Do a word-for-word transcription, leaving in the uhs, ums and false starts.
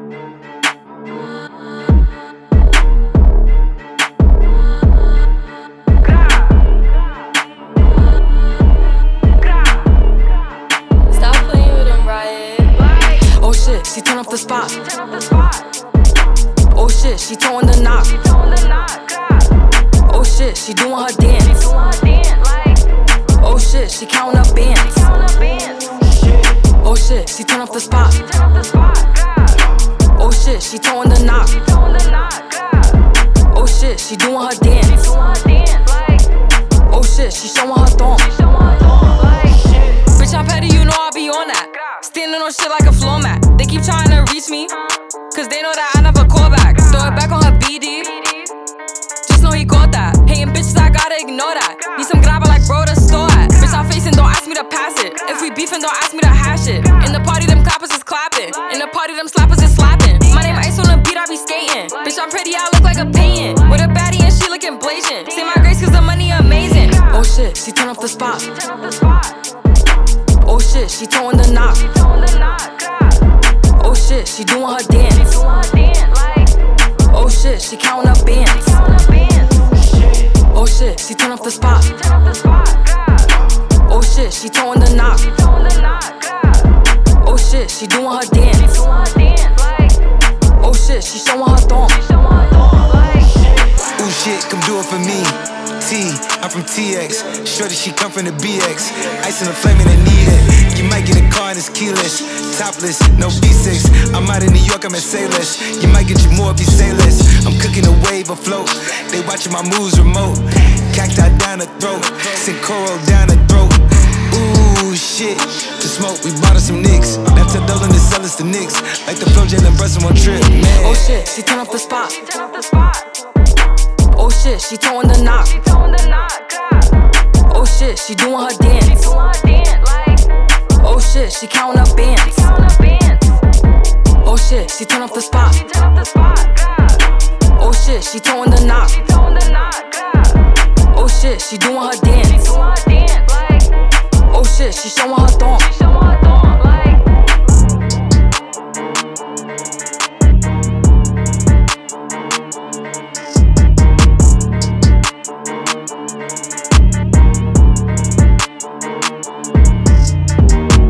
She turn up the spot. Oh shit, she throwing the knock. Oh shit, she doing her dance. Oh shit, she counting up bands. Oh shit, she turn up the spot. Oh shit, she throwing the knock. Oh shit, she doing her dance. Oh shit, she showing her thong. Bitch, I'm petty, you know I be on that. Standing on shit like a floor mat. They keep trying to reach me, cause they know that I never call back. Throw it back on her B D, just know he caught that. Hating bitches, I gotta ignore that. Need some grabber like bro to store at. Bitch, I'm facing, don't ask me to pass it. If we beefing, don't ask me to hash it. In the party, them clappers is clapping. In the party, them slappers is slapping. My name Ice on the beat, I be skating. Bitch, I'm pretty, I look like a painting. With a baddie and she looking blazing. Say my grace cause the money amazing. Oh shit, she turn up the spot. Oh shit, she throwing the knock. Oh shit, she doing her dance. Oh shit, she counting up bands. Oh shit, she turn up the spot. Oh shit, she throwing the knock. Oh shit, she doing her dance. Oh shit, she showing her thong. Ooh shit, come do it for me. T, I'm from T X. Shorty, she come from the B X. Ice in the flame and I need it. You might get a car and it's keyless. Topless, no B six. I'm out in New York, I'm in Sailors. You might get you more if you say less. I'm cooking a wave afloat. They watching my moves remote. Cacti down the throat. Send coral down the throat. Ooh shit, the smoke, we bought us some nicks. Now tell Dolan to sell us the Knicks. Like the Flow Jalen Brunson one trip, man. Oh shit, she turn up the spot. Oh shit, she throwing the knock. Oh shit, she doing her dance. Oh shit, she counting up bands. Oh shit, she turn up the spot. Oh shit, she throwing the knock. Oh shit, she doing her dance. Oh shit, she showing her